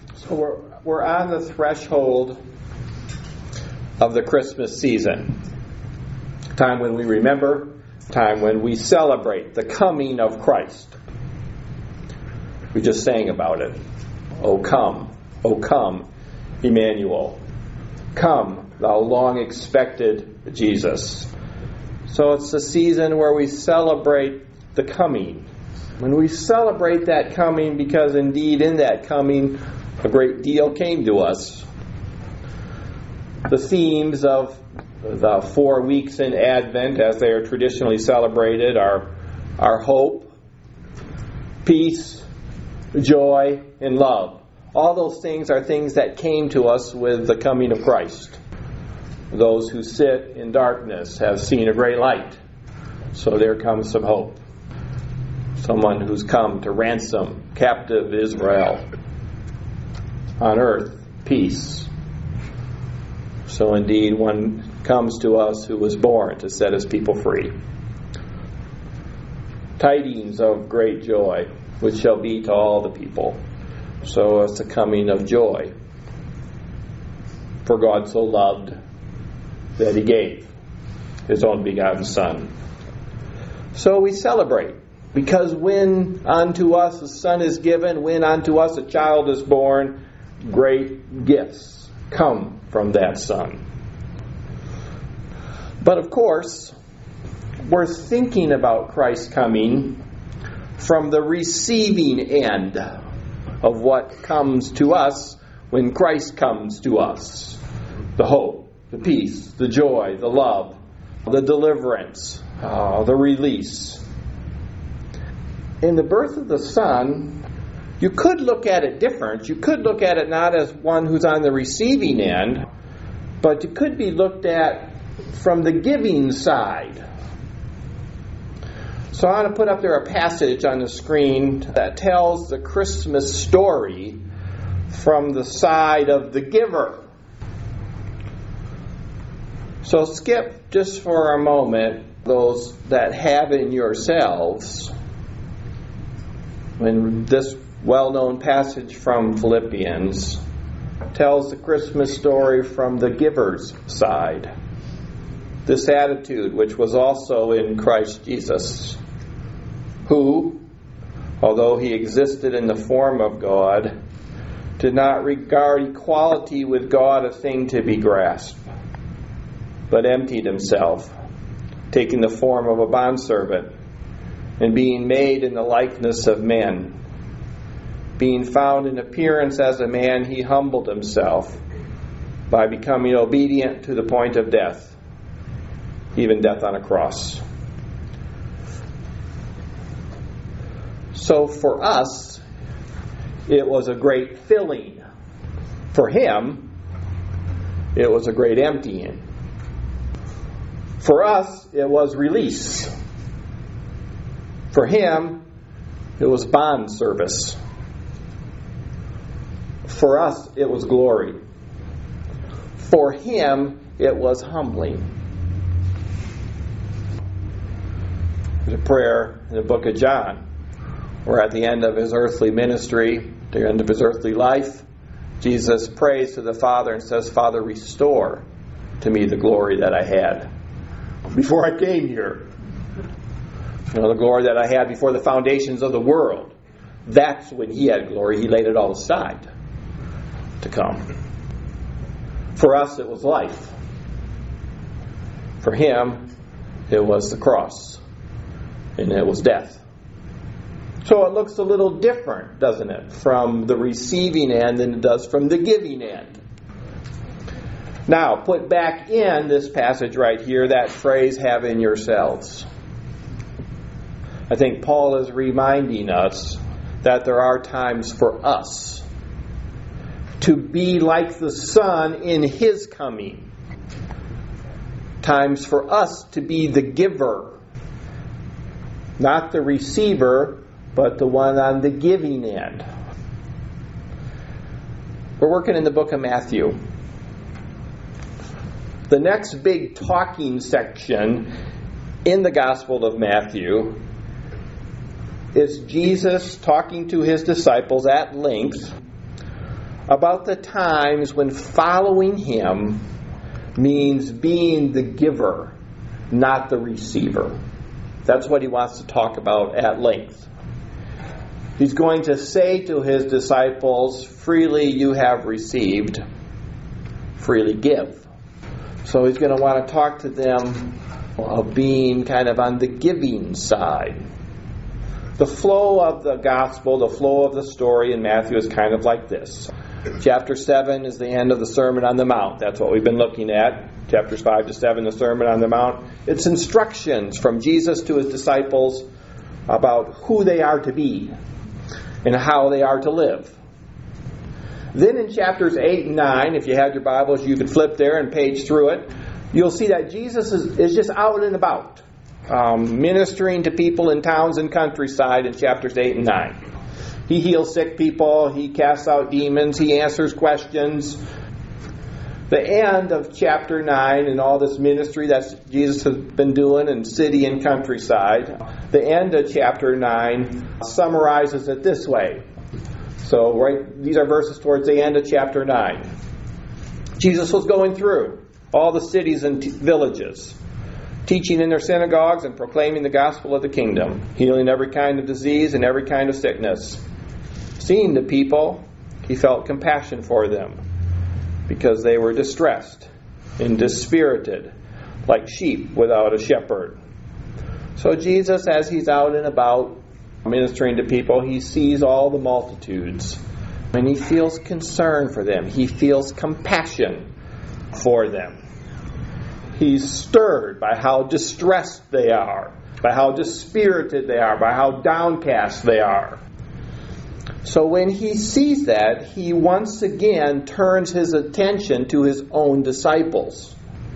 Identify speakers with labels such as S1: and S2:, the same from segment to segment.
S1: So we're on the threshold of the Christmas season. Time when we remember, time when we celebrate the coming of Christ. We just sang about it. O come, Emmanuel. Come, thou long expected Jesus. So it's the season where we celebrate the coming. When we celebrate that coming, because indeed in that coming a great deal came to us. The themes of the 4 weeks in Advent, as they are traditionally celebrated, are hope, peace, joy, and love. All those things are things that came to us with the coming of Christ. Those who sit in darkness have seen a great light. So there comes some hope. Someone who's come to ransom captive Israel. On earth, peace. So indeed, one comes to us who was born to set his people free. Tidings of great joy, which shall be to all the people. So it's the coming of joy. For God so loved that he gave his only begotten Son. So we celebrate, because when unto us a son is given, when unto us a child is born, great gifts come from that Son. But of course, we're thinking about Christ's coming from the receiving end of what comes to us when Christ comes to us. The hope, the peace, the joy, the love, the deliverance, the release. In the birth of the Son, you could look at it different. You could look at it not as one who's on the receiving end, but it could be looked at from the giving side. So I want to put up there a passage on the screen that tells the Christmas story from the side of the giver. So skip just for a moment those that have in yourselves when this well-known passage from Philippians tells the Christmas story from the giver's side. This attitude, which was also in Christ Jesus, who, although he existed in the form of God, did not regard equality with God a thing to be grasped, but emptied himself, taking the form of a bondservant, and being made in the likeness of men. Being found in appearance as a man, he humbled himself by becoming obedient to the point of death, even death on a cross. So for us, it was a great filling. For him, it was a great emptying. For us, it was release. For him, it was bond service. For us, it was glory. For him, it was humbling. There's a prayer in the book of John, where at the end of his earthly ministry, the end of his earthly life, Jesus prays to the Father and says, Father, restore to me the glory that I had before I came here. The glory that I had before the foundations of the world. That's when he had glory. He laid it all aside to come. For us, it was life. For him, it was the cross. And it was death. So it looks a little different, doesn't it, from the receiving end than it does from the giving end. Now, put back in this passage right here, that phrase, have in yourselves. I think Paul is reminding us that there are times for us to be like the Son in his coming. Times for us to be the giver. Not the receiver, but the one on the giving end. We're working in the book of Matthew. The next big talking section in the Gospel of Matthew is Jesus talking to his disciples at length about the times when following Him means being the giver, not the receiver. That's what He wants to talk about at length. He's going to say to His disciples, freely you have received, freely give. So He's going to want to talk to them of being kind of on the giving side. The flow of the gospel, the flow of the story in Matthew is kind of like this. Chapter 7 is the end of the Sermon on the Mount. That's what we've been looking at. Chapters 5 to 7, the Sermon on the Mount. It's instructions from Jesus to His disciples about who they are to be and how they are to live. Then in chapters 8 and 9, if you have your Bibles, you can flip there and page through it. You'll see that Jesus is just out and about, ministering to people in towns and countryside in chapters 8 and 9. He heals sick people, He casts out demons, He answers questions. The end of chapter 9 and all this ministry that Jesus has been doing in city and countryside, the end of chapter 9 summarizes it this way. So these are verses towards the end of chapter 9. Jesus was going through all the cities and villages, teaching in their synagogues and proclaiming the gospel of the kingdom, healing every kind of disease and every kind of sickness. Seeing the people, He felt compassion for them because they were distressed and dispirited, like sheep without a shepherd. So Jesus, as He's out and about ministering to people, He sees all the multitudes and He feels concern for them. He feels compassion for them. He's stirred by how distressed they are, by how dispirited they are, by how downcast they are. So when He sees that, He once again turns His attention to His own disciples.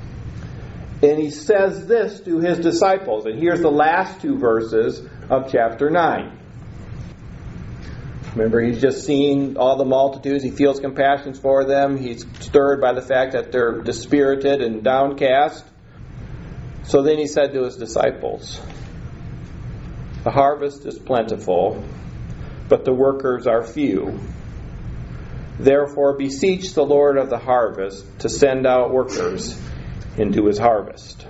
S1: And He says this to His disciples. And here's the last two verses of chapter 9. Remember, He's just seen all the multitudes. He feels compassion for them. He's stirred by the fact that they're dispirited and downcast. So then He said to His disciples, "The harvest is plentiful, but the workers are few. Therefore beseech the Lord of the harvest to send out workers into His harvest."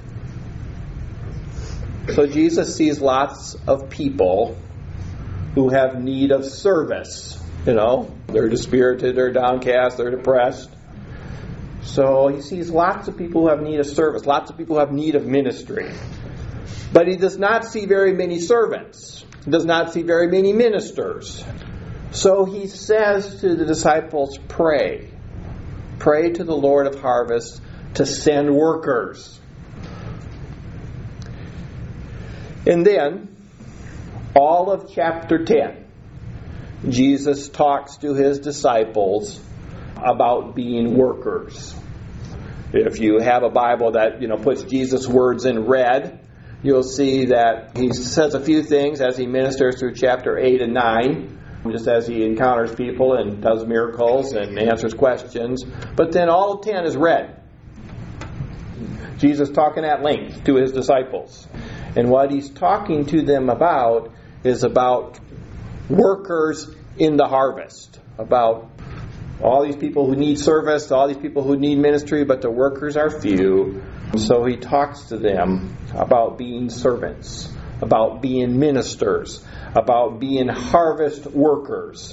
S1: So Jesus sees lots of people who have need of service. They're dispirited, they're downcast, they're depressed. So He sees lots of people who have need of service, lots of people who have need of ministry. But He does not see very many servants. He does not see very many ministers. So He says to the disciples, pray. Pray to the Lord of harvest to send workers. And then, all of chapter 10, Jesus talks to His disciples about being workers. If you have a Bible that puts Jesus' words in red, you'll see that He says a few things as He ministers through chapter 8 and 9, just as He encounters people and does miracles and answers questions. But then all of 10 is red. Jesus talking at length to His disciples. And what He's talking to them about is about workers in the harvest. About all these people who need service, all these people who need ministry, but the workers are few. So He talks to them about being servants, about being ministers, about being harvest workers.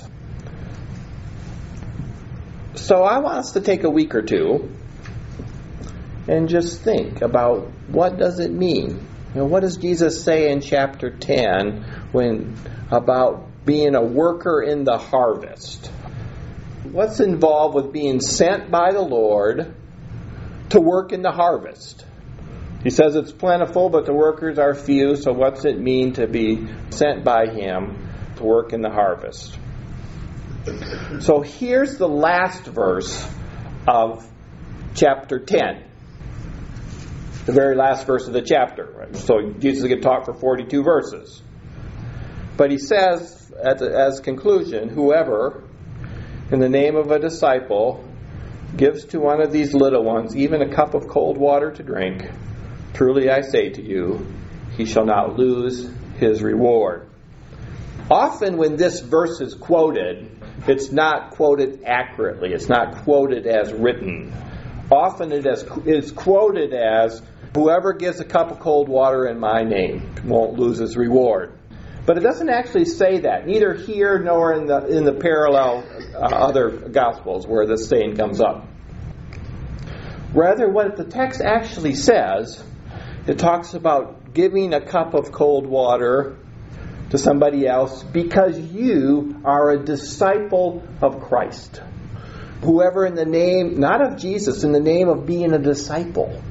S1: So I want us to take a week or two and just think about, what does it mean? What does Jesus say in chapter 10 about being a worker in the harvest? What's involved with being sent by the Lord to work in the harvest? He says it's plentiful, but the workers are few. So what's it mean to be sent by Him to work in the harvest? So here's the last verse of chapter 10. The very last verse of the chapter. Right? So Jesus could talk for 42 verses. But He says, as conclusion, whoever, in the name of a disciple, gives to one of these little ones even a cup of cold water to drink, truly I say to you, he shall not lose his reward. Often when this verse is quoted, it's not quoted accurately. It's not quoted as written. Often it is quoted as, whoever gives a cup of cold water in my name won't lose his reward. But it doesn't actually say that, neither here nor in the parallel other Gospels where this saying comes up. Rather, what the text actually says, it talks about giving a cup of cold water to somebody else because you are a disciple of Christ. Whoever in the name, not of Jesus, in the name of being a disciple.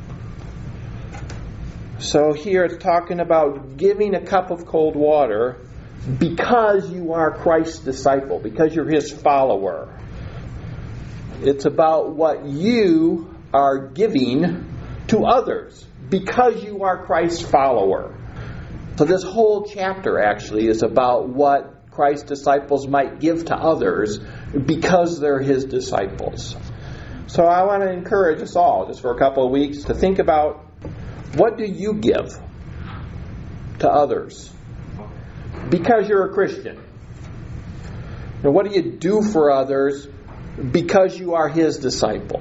S1: So here it's talking about giving a cup of cold water because you are Christ's disciple, because you're His follower. It's about what you are giving to others because you are Christ's follower. So this whole chapter actually is about what Christ's disciples might give to others because they're His disciples. So I want to encourage us all, just for a couple of weeks, to think about, what do you give to others because you're a Christian? And what do you do for others because you are His disciple?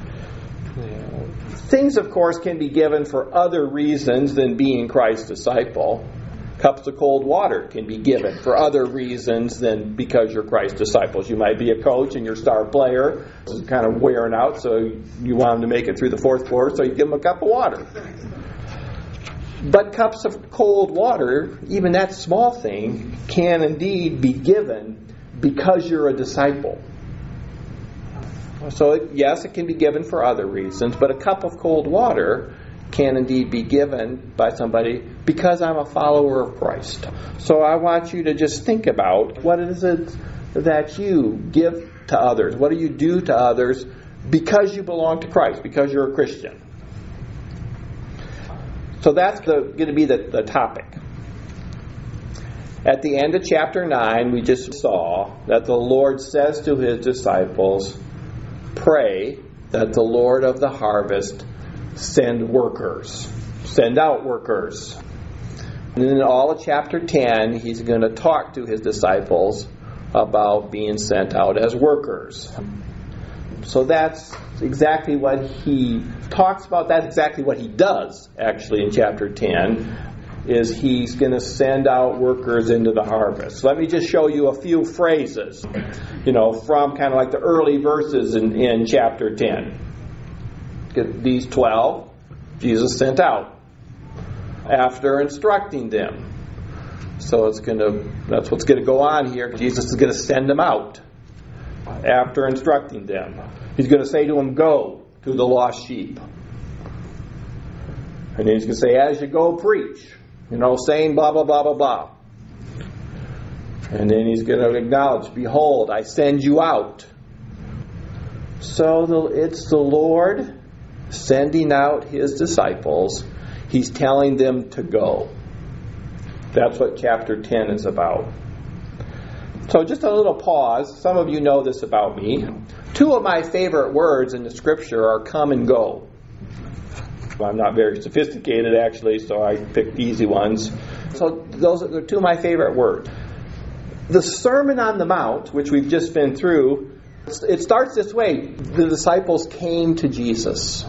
S1: Things, of course, can be given for other reasons than being Christ's disciple. Cups of cold water can be given for other reasons than because you're Christ's disciples. You might be a coach and your star player is kind of wearing out, so you want him to make it through the fourth quarter, so you give him a cup of water. But cups of cold water, even that small thing, can indeed be given because you're a disciple. So yes, it can be given for other reasons, but a cup of cold water can indeed be given by somebody because I'm a follower of Christ. So I want you to just think about what is it that you give to others. What do you do to others because you belong to Christ, because you're a Christian? So that's going to be the topic. At the end of chapter 9, we just saw that the Lord says to His disciples, pray that the Lord of the harvest send out workers. And in all of chapter 10, He's going to talk to His disciples about being sent out as workers. So that's exactly what He talks about. That's exactly what He does, actually, in chapter 10, is He's going to send out workers into the harvest. Let me just show you a few phrases, from kind of like the early verses in chapter 10. These 12, Jesus sent out after instructing them. So that's what's going to go on here. Jesus is going to send them out after instructing them. He's going to say to them, go to the lost sheep. And then He's going to say, as you go, preach. Saying blah, blah, blah, blah, blah. And then He's going to acknowledge, behold, I send you out. So it's the Lord sending out His disciples. He's telling them to go. That's what chapter 10 is about. So just a little pause. Some of you know this about me. 2 of my favorite words in the Scripture are come and go. I'm not very sophisticated, actually, so I picked easy ones. So those are 2 of my favorite words. The Sermon on the Mount, which we've just been through, it starts this way. The disciples came to Jesus.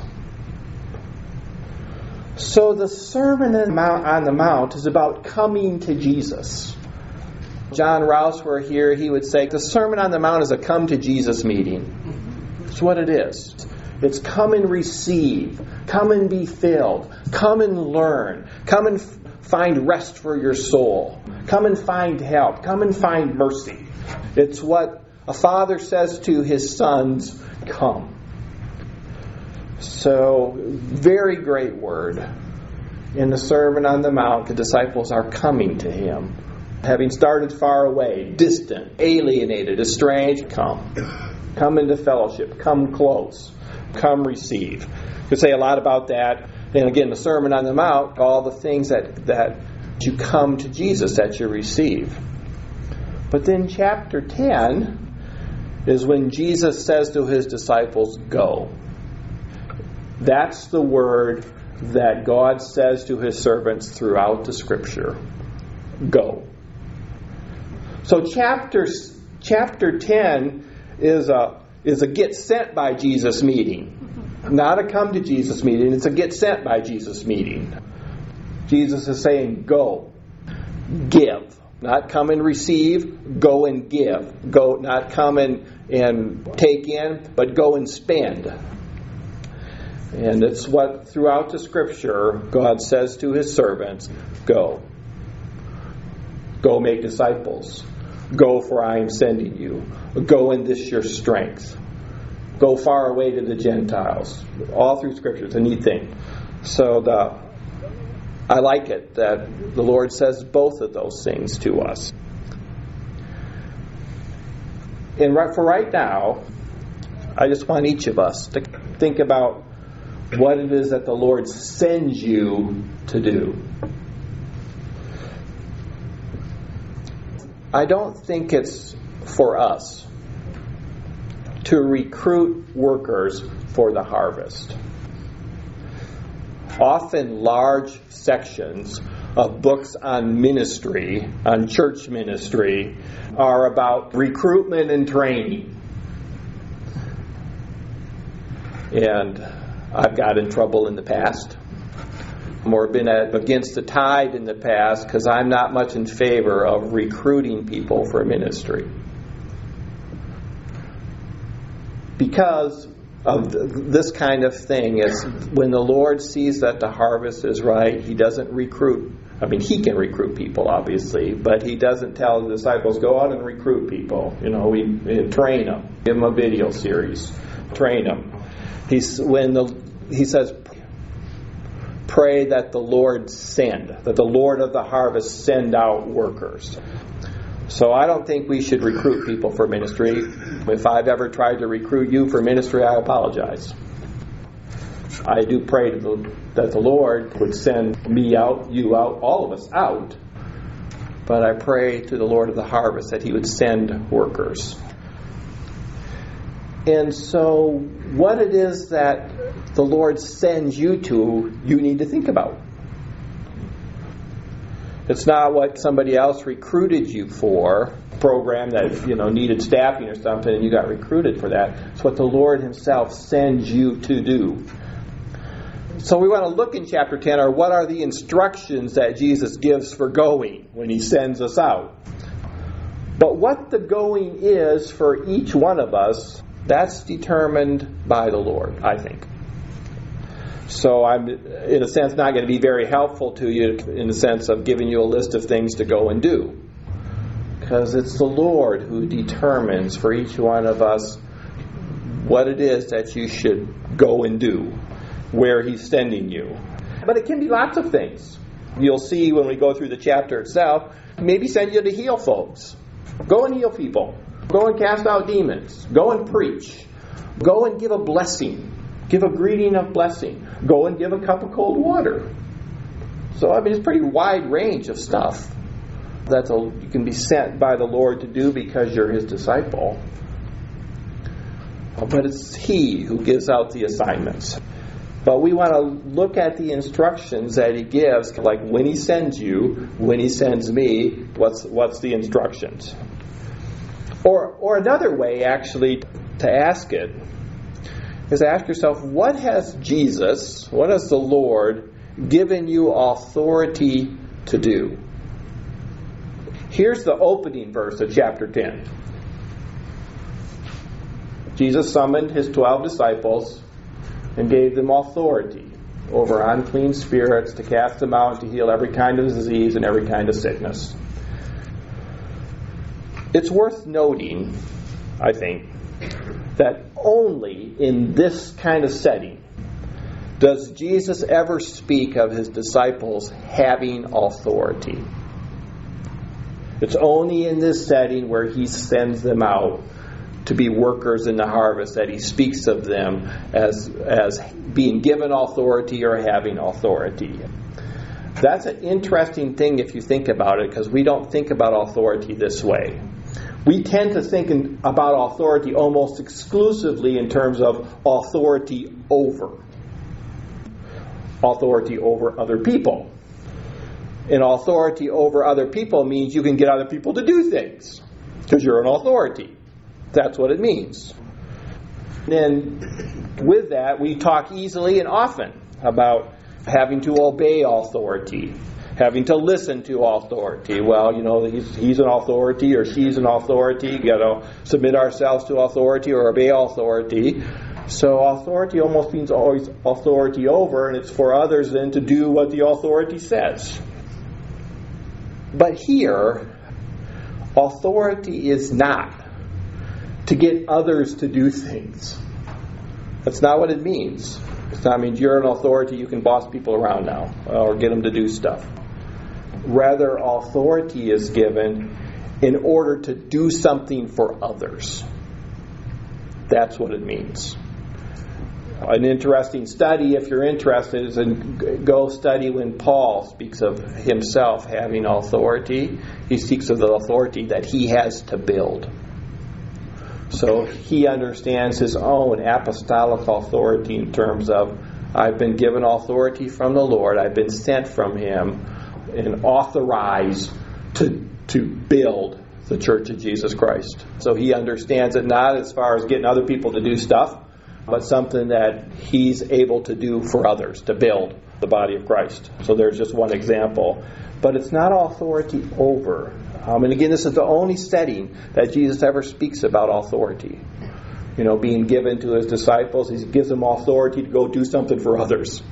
S1: So the Sermon on the Mount is about coming to Jesus. John Rouse were here, he would say, the Sermon on the Mount is a come to Jesus meeting. That's what it is. It's come and receive. Come and be filled. Come and learn. Come and find rest for your soul. Come and find help. Come and find mercy. It's what a father says to his sons, come. So, very great word. In the Sermon on the Mount, the disciples are coming to Him. Having started far away, distant, alienated, estranged, come. Come into fellowship. Come close. Come receive. You could say a lot about that. And again, the Sermon on the Mount, all the things that you come to Jesus, that you receive. But then chapter 10 is when Jesus says to His disciples, go. That's the word that God says to His servants throughout the Scripture. Go. So chapter chapter 10 is a get sent by Jesus meeting. Not a come to Jesus meeting, it's a get sent by Jesus meeting. Jesus is saying, go, give. Not come and receive, go and give. Go, not come and take in, but go and spend. And it's what throughout the Scripture God says to His servants, go. Go make disciples. Go, for I am sending you. Go in this your strength. Go far away to the Gentiles. All through Scripture. It's a neat thing. So I like it that the Lord says both of those things to us. And for right now, I just want each of us to think about what it is that the Lord sends you to do. I don't think it's for us to recruit workers for the harvest. Often large sections of books on ministry, on church ministry, are about recruitment and training. And I've got in trouble in the past, or been against the tide in the past, because I'm not much in favor of recruiting people for ministry. Because of this kind of thing, is when the Lord sees that the harvest is right, He doesn't recruit. I mean, He can recruit people, obviously, but He doesn't tell the disciples, go out and recruit people. We train them. Give them a video series. Train them. He says, pray that the Lord that the Lord of the harvest send out workers. So I don't think we should recruit people for ministry. If I've ever tried to recruit you for ministry, I apologize. I do pray that the Lord would send me out, you out, all of us out. But I pray to the Lord of the harvest that He would send workers. And so what it is that the Lord sends you to, you need to think about. It's not what somebody else recruited you for, a program that needed staffing or something and you got recruited for that. It's what the Lord Himself sends you to do. So we want to look in chapter 10, or what are the instructions that Jesus gives for going when He sends us out. But what the going is for each one of us, that's determined by the Lord, I think. So I'm, in a sense, not going to be very helpful to you in the sense of giving you a list of things to go and do. Because it's the Lord who determines for each one of us what it is that you should go and do, where He's sending you. But it can be lots of things. You'll see when we go through the chapter itself, maybe send you to heal folks. Go and heal people. Go and cast out demons. Go and preach. Go and give a blessing. Give a greeting of blessing. Go and give a cup of cold water. So, it's a pretty wide range of stuff that you can be sent by the Lord to do because you're His disciple. But it's He who gives out the assignments. But we want to look at the instructions that He gives, like when He sends you, when He sends me, what's the instructions? Or another way, actually, to ask it is ask yourself, what has the Lord given you authority to do? Here's the opening verse of chapter 10. Jesus summoned His 12 disciples and gave them authority over unclean spirits to cast them out, to heal every kind of disease and every kind of sickness. It's worth noting, I think, that only in this kind of setting does Jesus ever speak of His disciples having authority. It's only in this setting where He sends them out to be workers in the harvest that He speaks of them as being given authority or having authority. That's an interesting thing if you think about it, because we don't think about authority this way. We tend to think about authority almost exclusively in terms of authority over other people. And authority over other people means you can get other people to do things. Because you're an authority. That's what it means. Then with that, we talk easily and often about having to obey authority, having to listen to authority. Well, he's an authority or she's an authority. You got to submit ourselves to authority or obey authority. So authority almost means always authority over, and it's for others then to do what the authority says. But here, authority is not to get others to do things. That's not what it means. It's not means you're an authority, you can boss people around now or get them to do stuff. Rather, authority is given in order to do something for others. That's what it means. An interesting study, if you're interested, is go study when Paul speaks of himself having authority. He speaks of the authority that he has to build. So he understands his own apostolic authority in terms of, I've been given authority from the Lord, I've been sent from Him and authorized to build the Church of Jesus Christ. So he understands it not as far as getting other people to do stuff, but something that he's able to do for others, to build the body of Christ. So there's just one example. But it's not authority over. And again, this is the only setting that Jesus ever speaks about authority. Being given to His disciples, He gives them authority to go do something for others.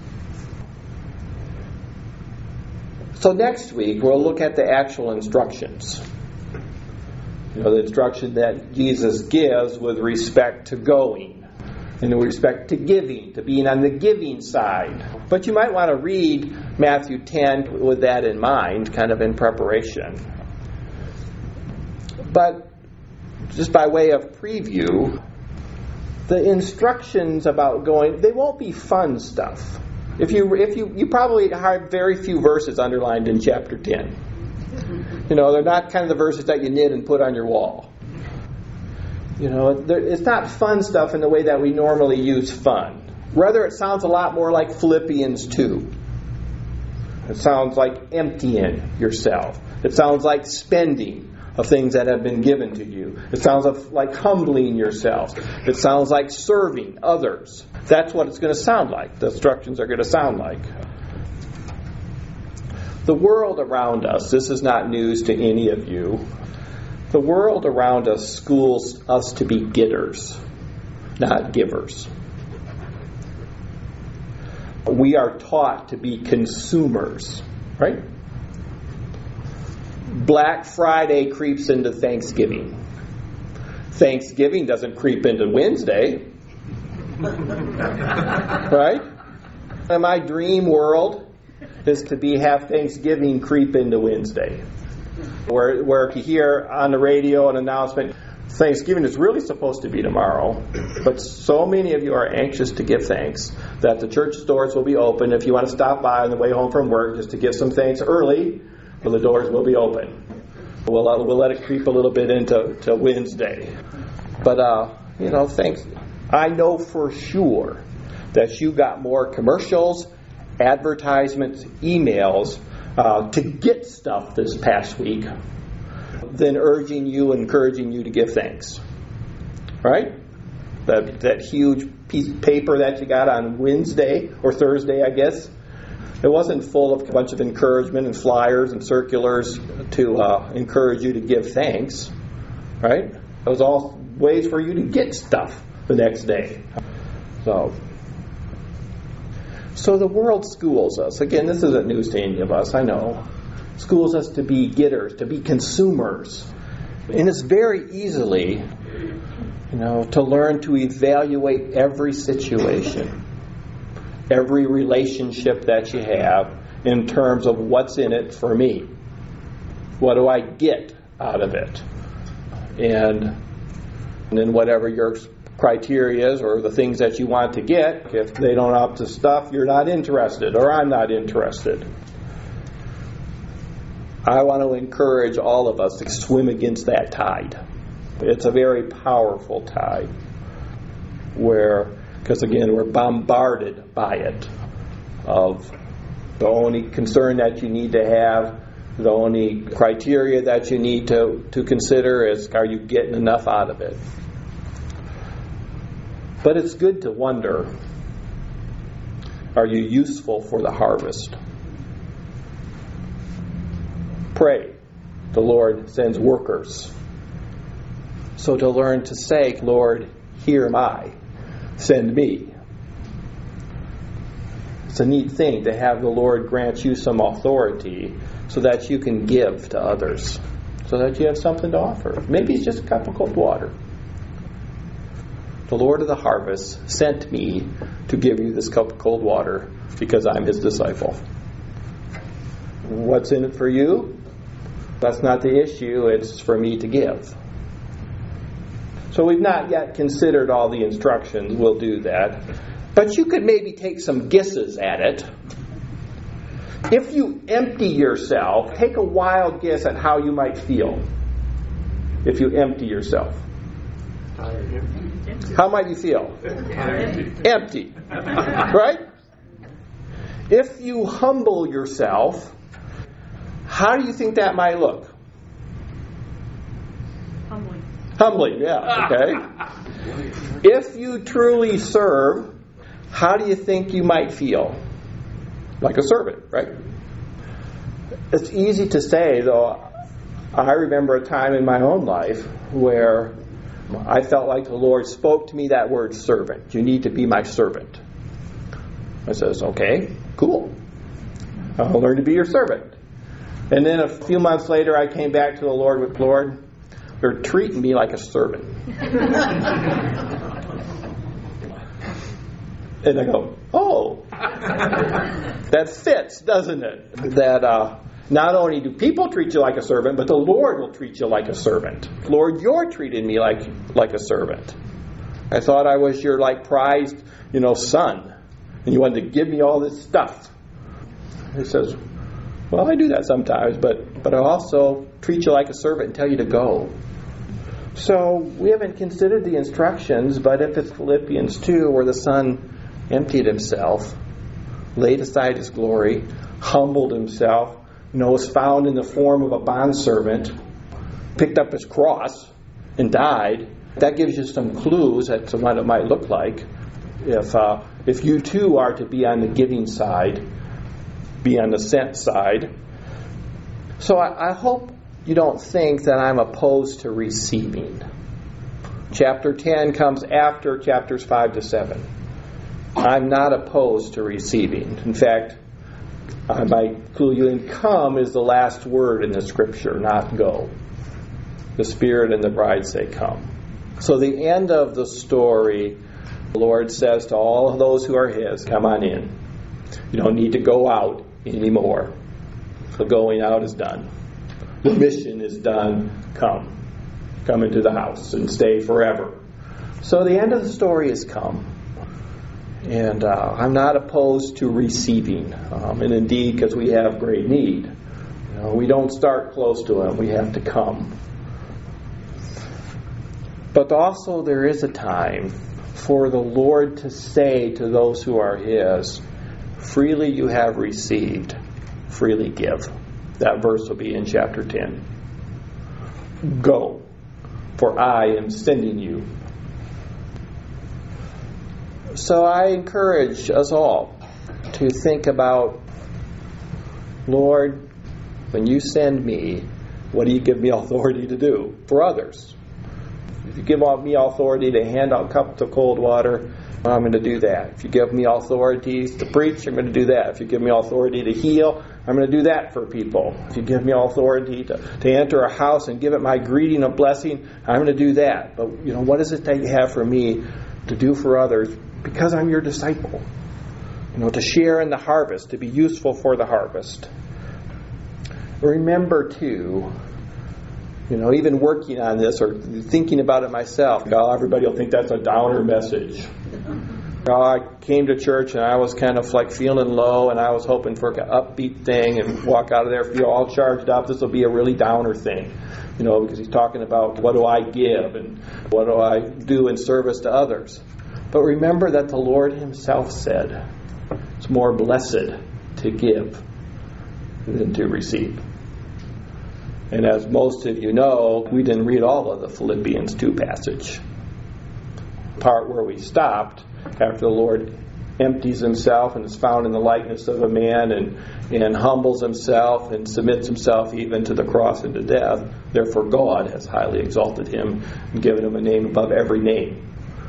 S1: So next week, we'll look at the actual instructions. The instruction that Jesus gives with respect to going. And with respect to giving, to being on the giving side. But you might want to read Matthew 10 with that in mind, kind of in preparation. But just by way of preview, the instructions about going, they won't be fun stuff. If you probably have very few verses underlined in chapter 10. They're not kind of the verses that you knit and put on your wall. It's not fun stuff in the way that we normally use fun. Rather, it sounds a lot more like Philippians 2. It sounds like emptying yourself. It sounds like spending of things that have been given to you. It sounds like humbling yourself. It sounds like serving others. That's what it's going to sound like. The instructions are going to sound like. The world around us, this is not news to any of you. The world around us schools us to be getters, not givers. We are taught to be consumers, right? Black Friday creeps into Thanksgiving. Thanksgiving doesn't creep into Wednesday. Right? And my dream world is to have Thanksgiving creep into Wednesday. Where you hear on the radio an announcement, Thanksgiving is really supposed to be tomorrow, but so many of you are anxious to give thanks that the church doors will be open. If you want to stop by on the way home from work just to give some thanks early, well, the doors will be open. We'll let it creep a little bit into Wednesday. But, thanks. I know for sure that you got more commercials, advertisements, emails to get stuff this past week than encouraging you to give thanks. Right? That huge piece of paper that you got on Wednesday or Thursday, I guess, it wasn't full of a bunch of encouragement and flyers and circulars to encourage you to give thanks. Right? It was all ways for you to get stuff the next day. So the world schools us. Again, this isn't news to any of us, I know. Schools us to be getters, to be consumers. And it's very easily, to learn to evaluate every situation, every relationship that you have in terms of what's in it for me. What do I get out of it? And then whatever your criteria is or the things that you want to get, if they don't up to stuff, you're not interested or I'm not interested. I want to encourage all of us to swim against that tide. It's a very powerful tide because again, we're bombarded by it of the only concern that you need to have The only criteria that you need to consider is, are you getting enough out of it? But it's good to wonder, are you useful for the harvest? Pray. The Lord sends workers. So to learn to say, Lord, here am I. Send me. It's a neat thing to have the Lord grant you some authority so that you can give to others, so that you have something to offer. Maybe it's just a cup of cold water. The Lord of the harvest sent me to give you this cup of cold water because I'm His disciple. What's in it for you? That's not the issue. It's for me to give. So we've not yet considered all the instructions. We'll do that. But you could maybe take some guesses at it. If you empty yourself, take a wild guess at how you might feel if you empty yourself. How might you feel? Empty. Right? If you humble yourself, how do you think that might look? Humbling, yeah, okay. If you truly serve, how do you think you might feel? Like a servant, right? It's easy to say, though. I remember a time in my own life where I felt like the Lord spoke to me that word servant. You need to be my servant. I says, okay, cool. I'll learn to be your servant. And then a few months later, I came back to the Lord with, Lord, they're treating me like a servant. And I go, oh, that fits, doesn't it? That not only do people treat you like a servant, but the Lord will treat you like a servant. Lord, you're treating me like a servant. I thought I was your prized, son, and you wanted to give me all this stuff. He says, well, I do that sometimes, but I also treat you like a servant and tell you to go. So we haven't considered the instructions, but if it's Philippians 2, where the Son emptied himself, laid aside his glory, humbled himself, was found in the form of a bondservant, picked up his cross, and died, that gives you some clues as to what it might look like if you too are to be on the giving side, be on the sent side. So I hope you don't think that I'm opposed to receiving. Chapter 10 comes after chapters 5 to 7. I'm not opposed to receiving. In fact, I might clue you in, come is the last word in the Scripture, not go. The Spirit and the bride say come. So the end of the story, the Lord says to all of those who are His, come on in. You don't need to go out anymore. The going out is done. The mission is done. Come. Come into the house and stay forever. So the end of the story is come. And I'm not opposed to receiving. And indeed, because we have great need. We don't start close to Him. We have to come. But also there is a time for the Lord to say to those who are His, freely you have received, freely give. That verse will be in chapter 10. Go, for I am sending you. So I encourage us all to think about, Lord, when you send me, what do you give me authority to do for others? If you give me authority to hand out cups of cold water, I'm going to do that. If you give me authorities to preach, I'm going to do that. If you give me authority to heal, I'm going to do that for people. If you give me authority to enter a house and give it my greeting of blessing, I'm going to do that. But what is it that you have for me to do for others? Because I'm your disciple. To share in the harvest, to be useful for the harvest. Remember too, even working on this or thinking about it myself, everybody will think that's a downer message. I came to church and I was kind of feeling low, and I was hoping for an upbeat thing and walk out of there feel all charged up. This will be a really downer thing, because he's talking about what do I give and what do I do in service to others. But remember that the Lord Himself said, it's more blessed to give than to receive. And as most of you know, we didn't read all of the Philippians 2 passage. Part where we stopped after the Lord empties himself and is found in the likeness of a man and humbles himself and submits himself even to the cross and to death. Therefore God has highly exalted him and given him a name above every name.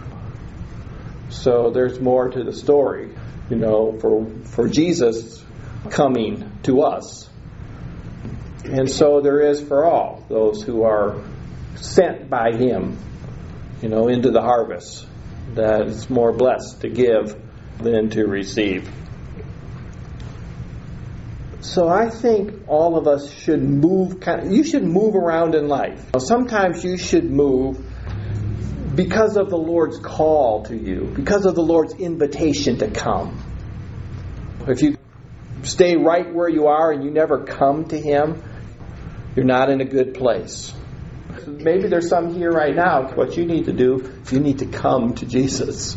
S1: So there's more to the story, for Jesus coming to us. And so there is for all those who are sent by him, into the harvest, that it's more blessed to give than to receive. So I think all of us should move. You should move around in life. Sometimes you should move because of the Lord's call to you, because of the Lord's invitation to come. If you stay right where you are and you never come to him, you're not in a good place. Maybe there's some here right now. What you need to do is you need to come to Jesus.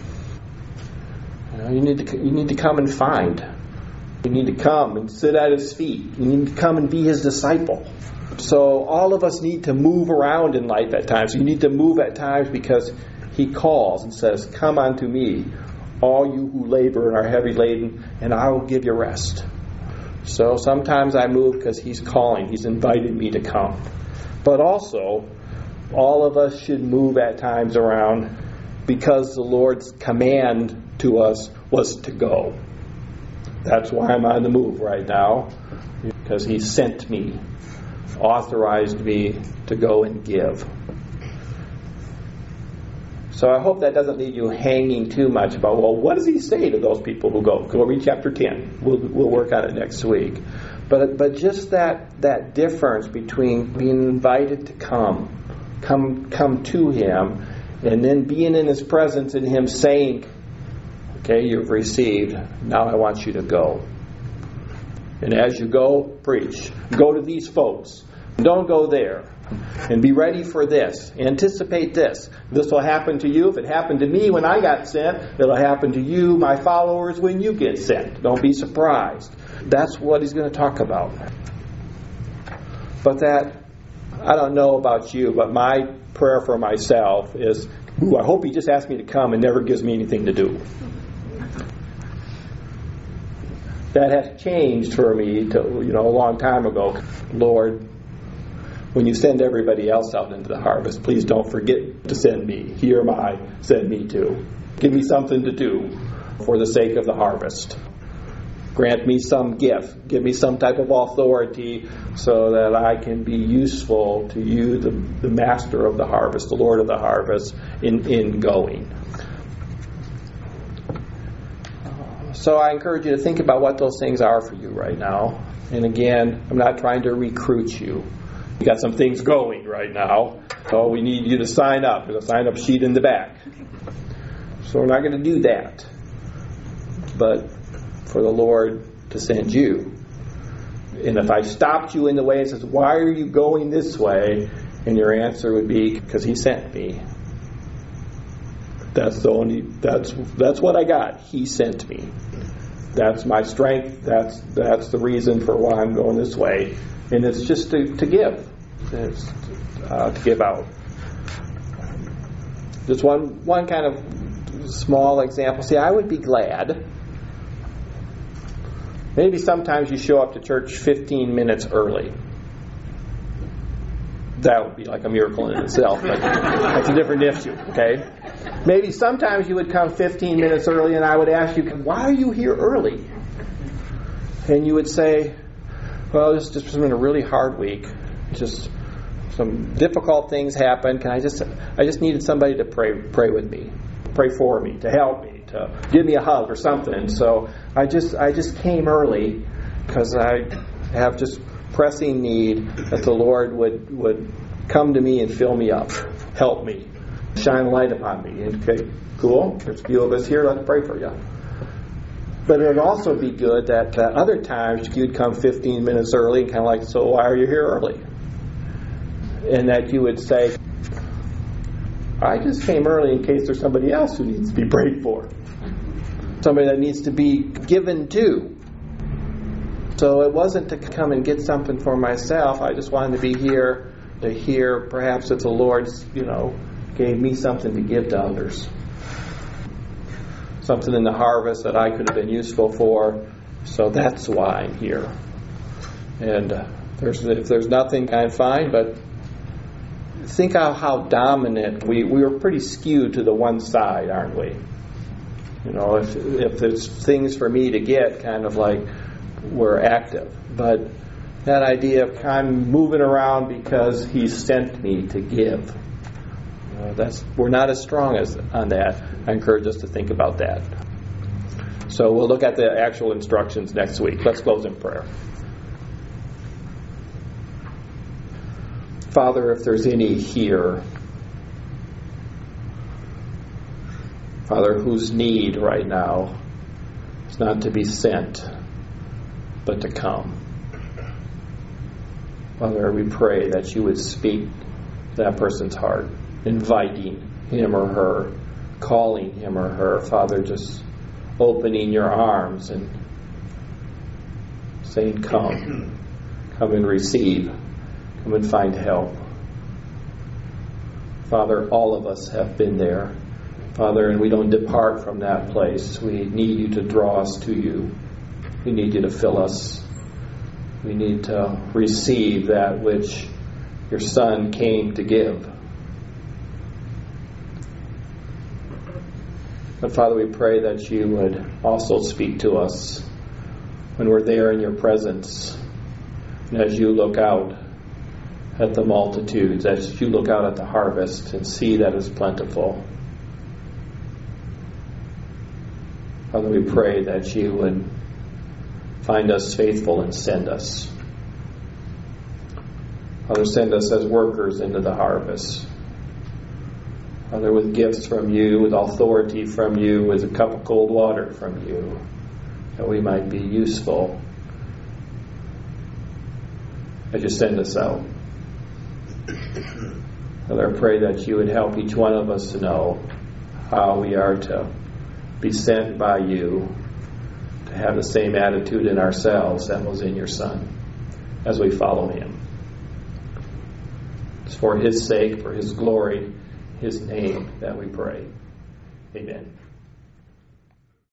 S1: You need to come and find. You need to come and sit at his feet. You need to come and be his disciple. So all of us need to move around in life at times. You need to move at times because he calls and says, "Come unto me, all you who labor and are heavy laden, and I will give you rest." So sometimes I move because he's calling. He's invited me to come. But also, all of us should move at times around because the Lord's command to us was to go. That's why I'm on the move right now, because he sent me, authorized me to go and give. So I hope that doesn't leave you hanging too much about, well, what does he say to those people who go? Go read chapter 10. We'll work on it next week. But just that difference between being invited to come to him, and then being in his presence and him saying, "Okay, you've received. Now I want you to go. And as you go, preach. Go to these folks. Don't go there. And be ready for this. Anticipate this. This will happen to you. If it happened to me when I got sent, it'll happen to you, my followers, when you get sent. Don't be surprised." That's what he's going to talk about. But I don't know about you, but my prayer for myself is, I hope he just asks me to come and never gives me anything to do. That has changed for me a long time ago. Lord, when you send everybody else out into the harvest, please don't forget to send me. Here am I, send me too. Give me something to do for the sake of the harvest. Grant me some gift. Give me some type of authority so that I can be useful to you, the master of the harvest, the Lord of the harvest, in going. So I encourage you to think about what those things are for you right now. And again, I'm not trying to recruit you. We got some things going right now. So we need you to sign up. There's a sign-up sheet in the back. So we're not going to do that. But for the Lord to send you. And if I stopped you in the way and says, "Why are you going this way?" and your answer would be, "Because he sent me." That's what I got. He sent me. That's my strength. That's the reason for why I'm going this way. And it's just to give. It's to give out. Just one kind of small example. See, I would be glad. Maybe sometimes you show up to church 15 minutes early. That would be like a miracle in itself. But that's a different issue, okay? Maybe sometimes you would come 15 minutes early and I would ask you, "Why are you here early?" And you would say, "Well, this has just been a really hard week. Just some difficult things happened. I just needed somebody to pray with me, pray for me, to help me, to give me a hug or something. So I just came early because I have just pressing need that the Lord would come to me and fill me up, help me, shine a light upon me." Okay, cool. There's a few of us here. Let's pray for you. But it would also be good that other times you'd come 15 minutes early and kind of like, "So why are you here early?" And that you would say, "I just came early in case there's somebody else who needs to be prayed for. Somebody that needs to be given to." So it wasn't to come and get something for myself. I just wanted to be here to hear perhaps that the Lord's, gave me something to give to others. Something in the harvest that I could have been useful for. So that's why I'm here. And if there's nothing, I'm fine, but think of how dominant we were pretty skewed to the one side, aren't we? If there's things for me to get, kind of like we're active. But that idea of I'm moving around because He sent me to give. We're not as strong on that. I encourage us to think about that. So we'll look at the actual instructions next week. Let's close in prayer. Father, if there's any here, Father, whose need right now is not to be sent, but to come. Father, we pray that you would speak to that person's heart, inviting him or her, calling him or her. Father, just opening your arms and saying, come and receive, come and find help. Father, all of us have been there, Father, and we don't depart from that place. We need you to draw us to you. We need you to fill us. We need to receive that which your Son came to give. But Father, we pray that you would also speak to us when we're there in your presence. And as you look out at the multitudes, as you look out at the harvest and see that it's plentiful. Father, we pray that you would find us faithful and send us. Father, send us as workers into the harvest. Father, with gifts from you, with authority from you, with a cup of cold water from you, that we might be useful as you send us out. Father, I pray that you would help each one of us to know how we are to be sent by you, to have the same attitude in ourselves that was in your Son as we follow him. It's for his sake, for his glory, his name that we pray. Amen.